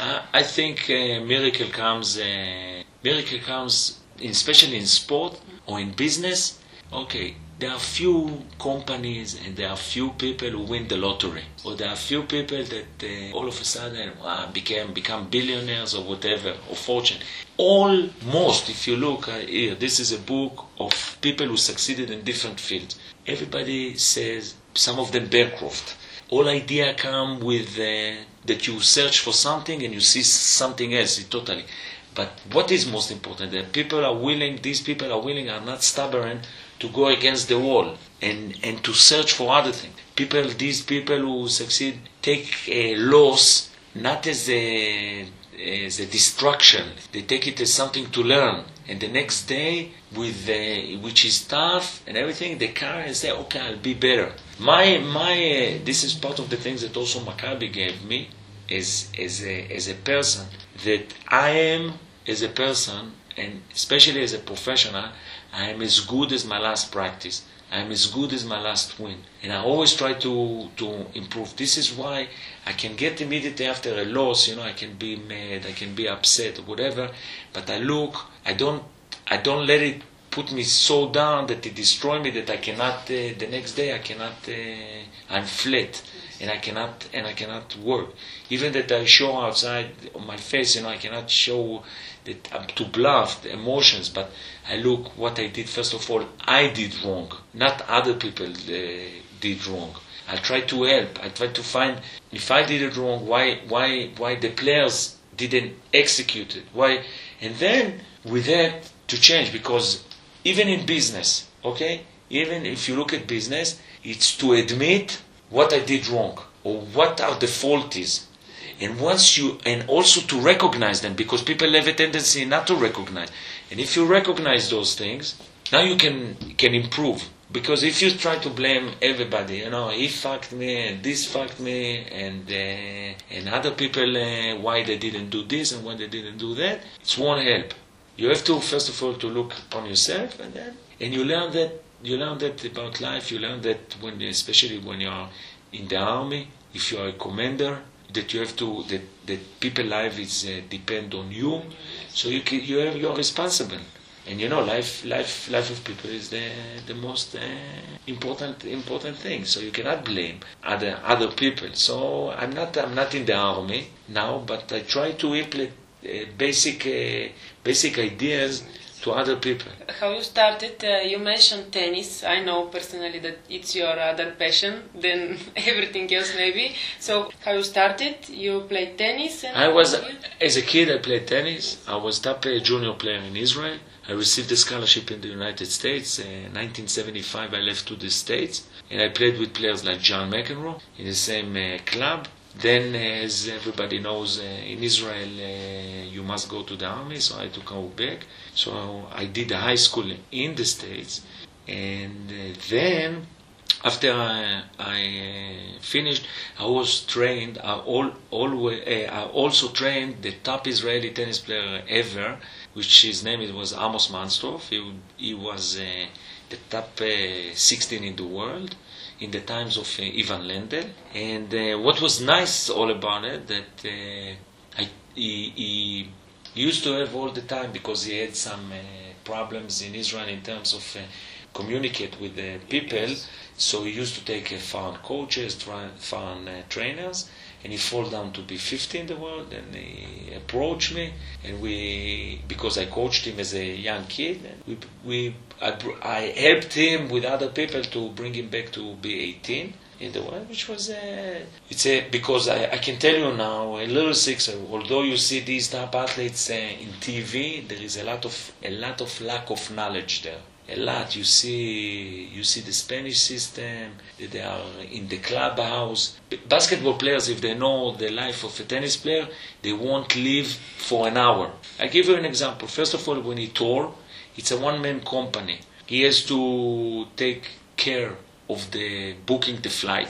I think miracle comes, especially in sport or in business. Okay, there are few companies and there are few people who win the lottery, or there are few people that all of a sudden become billionaires or whatever, or fortune. Almost, if you look here, this is a book of people who succeeded in different fields. Everybody says, some of them bankrupt. All idea come with that you search for something and you see something else totally. But what is most important? That these people are not stubborn to go against the wall and to search for other things. These people who succeed take a loss not as a destruction. They take it as something to learn. And the next day, which is tough and everything, they carry and say, okay, I'll be better. This is part of the things that also Maccabi gave me as a person, that I am as a person, and especially as a professional, I am as good as my last practice. I am as good as my last win. And I always try to improve. This is why I can get immediately after a loss, I can be mad, I can be upset, or whatever, but I don't let it put me so down that it destroy me that I cannot, the next day I'm flat. And I cannot work. Even that I show outside on my face, I cannot show that I'm to bluff the emotions, but I look what I did. First of all, I did wrong, not other people did wrong. I try to help. I try to find, if I did it wrong, why the players didn't execute it. Why? And then with that to change, because even in business, okay, even if you look at business, it's to admit what I did wrong, or what are the faults, and also to recognize them, because people have a tendency not to recognize. And if you recognize those things, now you can improve. Because if you try to blame everybody, he fucked me, and this fucked me, and other people why they didn't do this and why they didn't do that, it won't help. You have to first of all to look upon yourself, and you learn that. You learn that about life. You learn that especially when you are in the army, if you are a commander, that you have to that people's life is depend on you. So you are responsible, and life of people is the most important thing. So you cannot blame other people. So I'm not in the army now, but I try to implement basic ideas to other people. How you started, you mentioned tennis. I know personally that it's your other passion than everything else maybe. So how you started? You played tennis? As a kid I played tennis. I was top junior player in Israel. I received a scholarship in the United States. In 1975 I left to the States, and I played with players like John McEnroe in the same club. Then, as everybody knows, in Israel, you must go to the army, so I had to go back. So I did high school in the States, and then, after I finished, I was trained. I also trained the top Israeli tennis player ever, which his name was Amos Mansdorf. He was the top 16 in the world in the times of Ivan Lendl. And what was nice all about it, that he used to have all the time, because he had some problems in Israel in terms of communicate with the people. So he used to take foreign coaches, foreign trainers, and he fall down to be 50 in the world, and he approached me, and because I coached him as a young kid, and I helped him with other people to bring him back to be 18 in the world, which was because I can tell you now a little secret. Although you see these top athletes in TV, there is a lot of lack of knowledge there. A lot. You see the Spanish system. They are in the clubhouse. Basketball players, if they know the life of a tennis player, they won't live for an hour. I give you an example. First of all, when he tour, it's a one-man company. He has to take care of the booking the flights.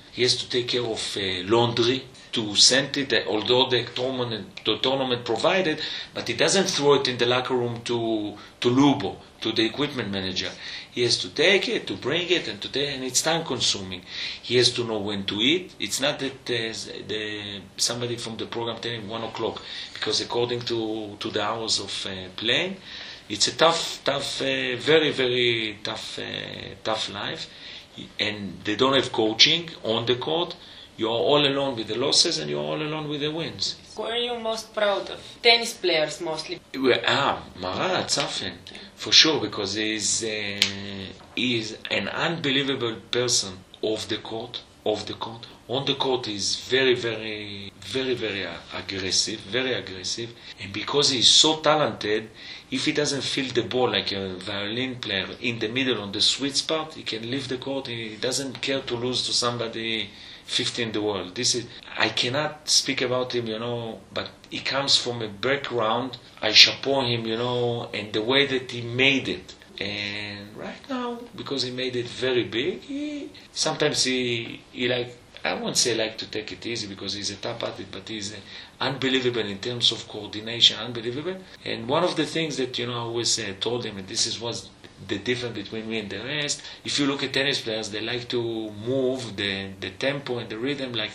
He has to take care of laundry, to send it, although the tournament provided, but he doesn't throw it in the locker room to Lubo, to the equipment manager. He has to take it, to bring it, and it's time consuming. He has to know when to eat. It's not that somebody from the program telling him 1 o'clock, because according to the hours of playing, it's a tough, very, very tough life. And they don't have coaching on the court. You're all alone with the losses and you're all alone with the wins. Who are you most proud of? Tennis players mostly. Marat Safin, for sure, because he is an unbelievable person off the court. On the court he's very, very, very, very aggressive. And because he's so talented, if he doesn't feel the ball like a violin player in the middle on the sweet spot, he can leave the court. He doesn't care to lose to somebody 50 in the world. I cannot speak about him, but he comes from a background. I chapeau him, and the way that he made it. And right now, because he made it very big, sometimes he I won't say like to take it easy because he's a top athlete, but he's unbelievable in terms of coordination, unbelievable. And one of the things that, I always told him, and this was the difference between me and the rest, if you look at tennis players, they like to move the tempo and the rhythm like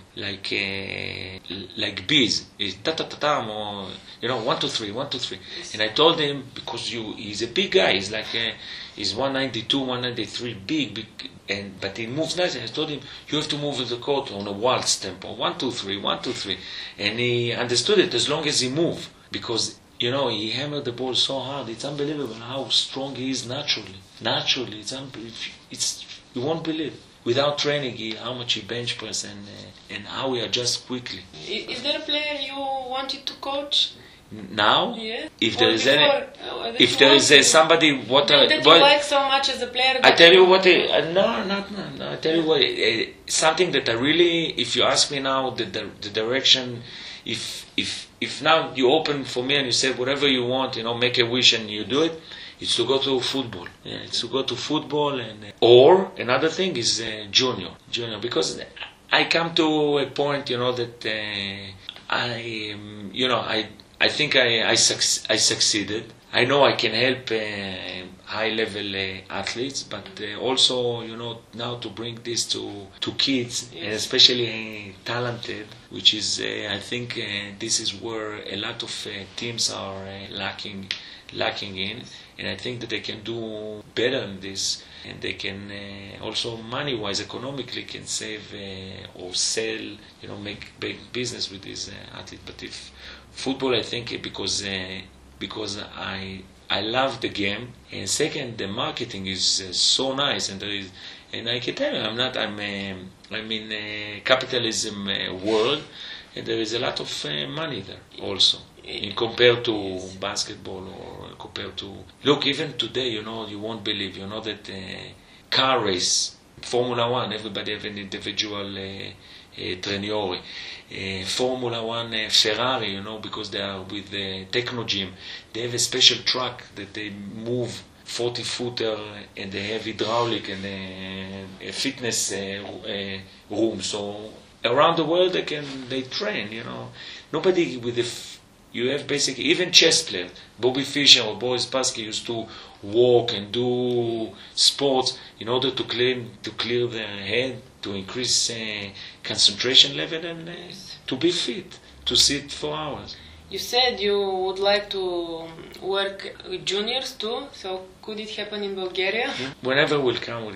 bees. It's ta-ta-ta-tam, or, 1, 2, 3, 1, 2, 3. And I told him, because he's a big guy, he's he's 192, 193, big, but he moves nice. And I told him, you have to move the court on a waltz tempo, 1, 2, 3, 1, 2, 3. And he understood it as long as he moved, because he hammered the ball so hard. It's unbelievable how strong he is naturally. It's you won't believe. Without training, how much he bench press and how he adjusts quickly. Is there a player you wanted to coach? Now, Yeah. If there is somebody, that you like so much as a player. I tell you what. No. I tell you what. Something that I really, if you ask me now, the direction. If now you open for me and you say whatever you want, make a wish and you do it, it's to go to football. Yeah, it's to go to football, or another thing is junior, because I come to a point, that I think I succeeded. I know I can help high-level athletes, but also, now to bring this to kids, and especially talented, which is, I think, this is where a lot of teams are lacking in, and I think that they can do better in this, and they can also money-wise, economically, can save or sell, make big business with these athletes. But if football, I think, because I love the game, and second, the marketing is so nice, and I can tell you, I'm in a capitalism world, and there is a lot of money there also, in compared to basketball, or compared to, look, even today, you won't believe, that car race, Formula 1, everybody have an individual trainore. Formula 1 Ferrari, because they are with the Technogym, they have a special truck that they move 40-footer, and they have hydraulic and a fitness room. So around the world they train. Nobody with you have basically, even chess players, Bobby Fischer or Boris Spassky used to walk and do sports in order to clear their head, to increase concentration level, and to be fit, to sit for hours. You said you would like to work with juniors too, so could it happen in Bulgaria? Whenever will come.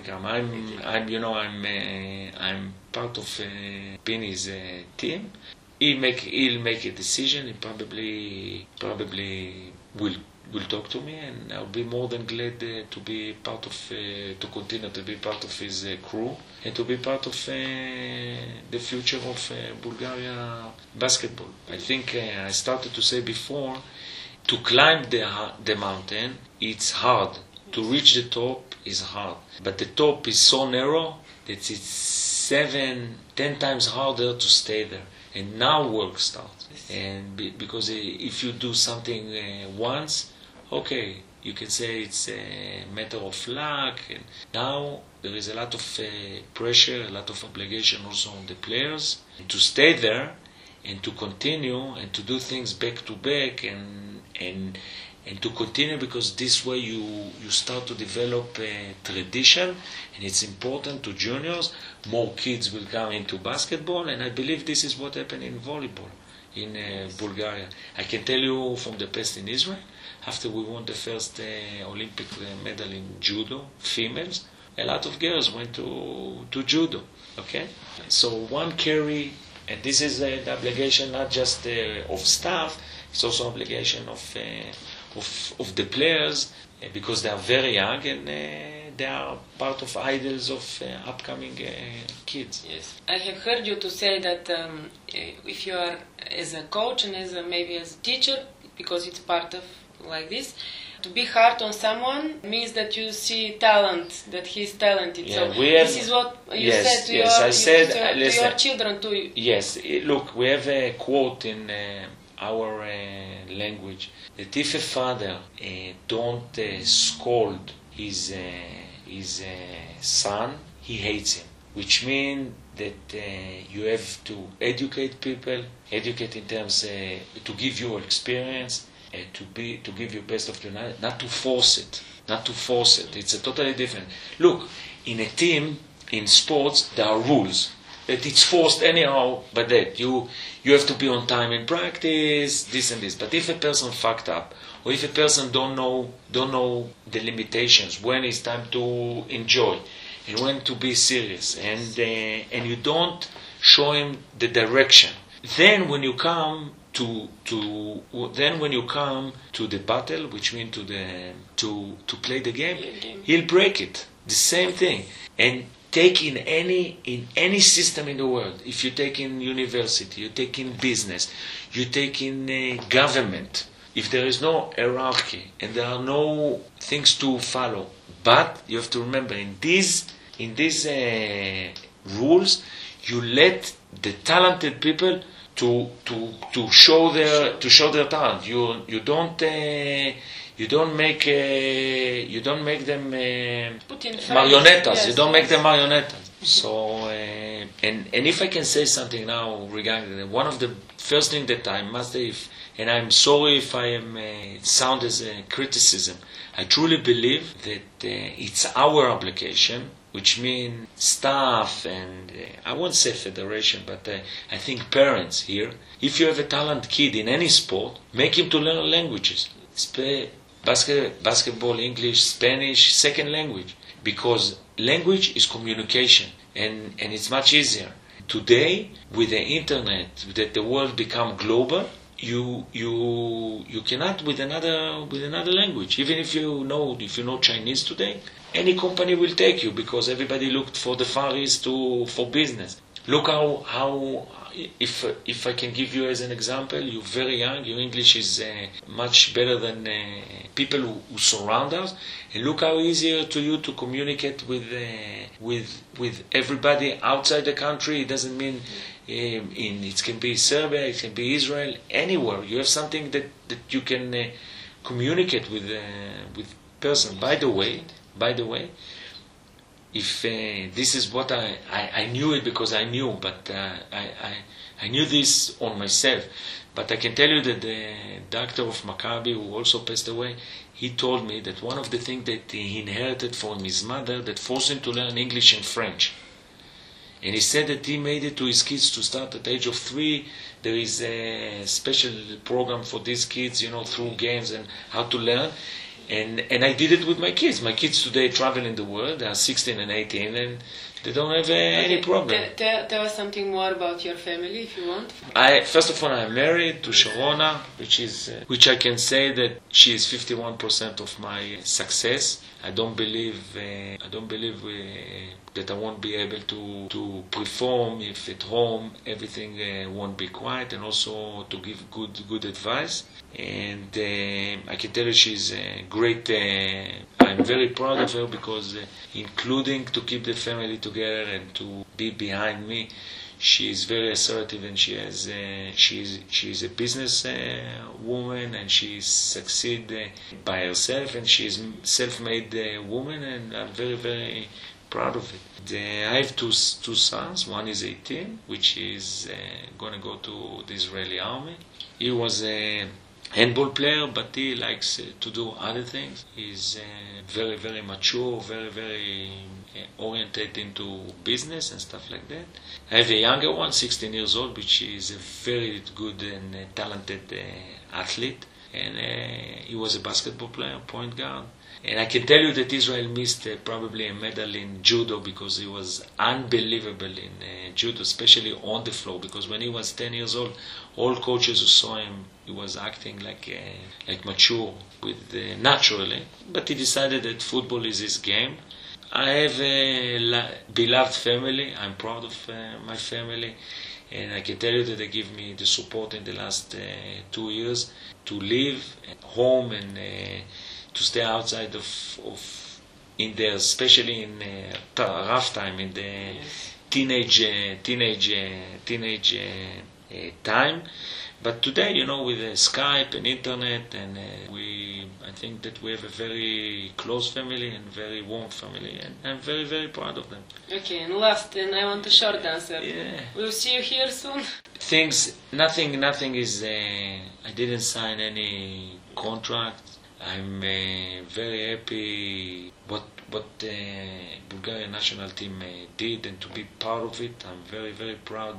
I'm part of Pini's team. He'll make a decision. He probably will talk to me, and I'll be more than glad to be part of, to continue to be part of his crew, and to be part of the future of Bulgaria basketball. I think I started to say before, to climb the mountain, it's hard. To reach the top is hard. But the top is so narrow that it's 7-10 times harder to stay there. And now work starts. And because if you do something once, okay, you can say it's a matter of luck. And now there is a lot of pressure, a lot of obligation also on the players to stay there and to continue and to do things back to back and to continue, because this way you start to develop a tradition, and it's important to juniors. More kids will come into basketball, and I believe this is what happened in volleyball in Bulgaria. I can tell you from the past in Israel, after we won the first Olympic medal in judo, females, a lot of girls went to judo. Okay, so one carry, and this is the obligation not just of staff, it's also obligation of the players, because they are very young and they are part of idols of upcoming kids. Yes, I have heard you to say that if you are as a coach and maybe as a teacher, because it's part of like this, to be hard on someone means that you see talent, that he's talented. Yeah, so this is what you said to your children too. Yes, look, we have a quote in our language that if a father don't scold his son, he hates him, which means that you have to educate people, educate in terms to give you experience, to give you best of the night, not to force it. It's a totally different. Look, in a team, in sports, there are rules. That it's forced anyhow, but that you have to be on time in practice, this and this. But if a person fucked up, or if a person don't know the limitations, when it's time to enjoy, and when to be serious, and you don't show him the direction, then when you come to the battle, which means to play the game, he'll break it. The same thing. And take in any system in the world. If you take in university, you take in business, you take in government. If there is no hierarchy and there are no things to follow, but you have to remember in these rules, you let the talented people to show their talent. You don't make them marionettes. Yes, you don't make them marionettes. So and if I can say something now regarding one of the first thing that I must say, and I'm sorry if I am sound as a criticism, I truly believe that it's our obligation, which means staff and I won't say federation, but I think parents here. If you have a talented kid in any sport, make him to learn languages. Basketball, English, Spanish, second language, because language is communication, and it's much easier. Today, with the internet, that the world become global, you cannot with another language. Even if you know Chinese today, any company will take you, because everybody looked for the Far East for business. Look how if I can give you as an example, you're very young, your English is much better than people who surround us, and look how easier to you to communicate with everybody outside the country. It doesn't mean it can be Serbia, it can be Israel, anywhere. You have something that you can communicate with person. By the way, if this is what I knew it because I knew, but I knew this on myself. But I can tell you that the doctor of Maccabi, who also passed away, he told me that one of the things that he inherited from his mother that forced him to learn English and French. And he said that he made it to his kids to start at the age of 3. There is a special program for these kids, through games and how to learn. And I did it with my kids. My kids today travel in the world. They are 16 and 18, and they don't have any problem. Tell us something more about your family, if you want. First of all, I'm married to Sharona, which I can say that she is 51% of my success. I don't believe that I won't be able to perform if at home everything won't be quiet, and also to give good advice. And I can tell you she's great. I'm very proud of her, because including to keep the family together and to be behind me, She is very assertive, and she's a business woman, and she succeeds by herself, and she is self-made woman, and I'm very, very proud of it. I have two sons. One is 18, which is going to go to the Israeli army. He was a handball player, but he likes to do other things. He's very, very mature, very, very oriented into business and stuff like that. I have a younger one, 16 years old, which is a very good and talented athlete. And he was a basketball player, point guard. And I can tell you that Israel missed probably a medal in judo, because he was unbelievable in judo, especially on the floor. Because when he was 10 years old, all coaches who saw him, he was acting like mature, naturally. But he decided that football is his game. I have a beloved family. I'm proud of my family. And I can tell you that they give me the support in the last 2 years to live at home and to stay outside in there, especially in rough time, in the teenage time. But today, with Skype and internet, and I think that we have a very close family and very warm family, and I'm very, very proud of them. Okay, and last, and I want a short answer. Yeah. We'll see you here soon. Nothing is. I didn't sign any contract. I'm very happy what the Bulgarian national team did, and to be part of it. I'm very, very proud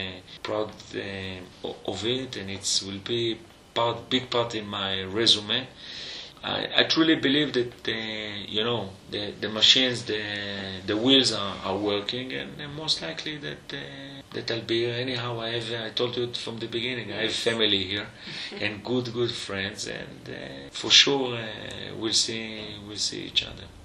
of it, and it will be big part in my resume. I truly believe that the machines, the wheels are working, and most likely that I'll be here. Anyhow, I told you from the beginning, I have family here and good friends, and for sure we'll see each other.